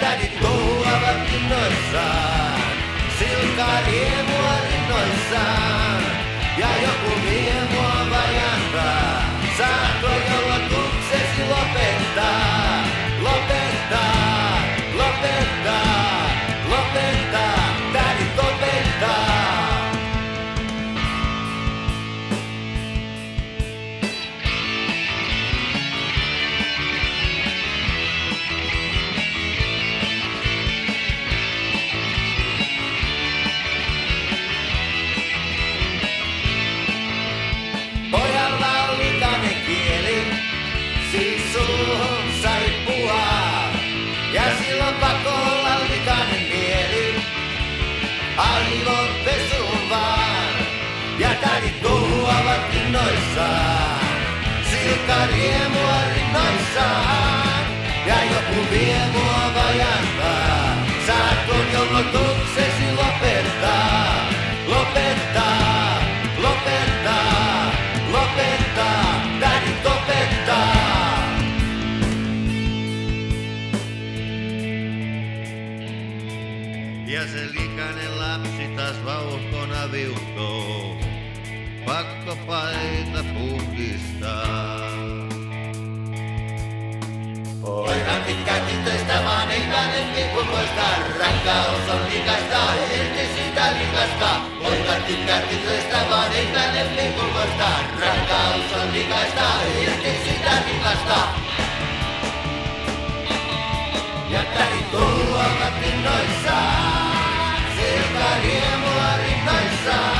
tädit touhuavat innoissaan. Silkkaa riemua rinnoissaan. Ja joku vie mua vajantaa. Saatko jollakuksesi lopettaa? Lopettaa, lopettaa, lopettaa. Tädit opettaa. Pojalla on likainen kieli, siis suuhun saippuaa. Ja silloin pakko olla likainen mieli, aivot pesuun vaan. Ja tädit touhuavat innoissaan, silkka riemua rinnoissaan. Ja joku vie mua vajantaa, saatko jollakuksesi lopettaa? Lopettaa, lopettaa, lopettaa, tädit opettaa. Ja se likainen lapsi taas vauhkona viuhtoo, pakko paita puhdistaa. Poika tykkää tytöistä, vaan ei päälle vipukoista. Rakkaus on likaista, irti siitä likasta. Poika tykkää tytöistä, vaan ei päälle vipukoista. Rakkaus on likaista, irti siitä likasta. Ja tädit touhuavat innoissaan, silkka riemua rinnoissaan.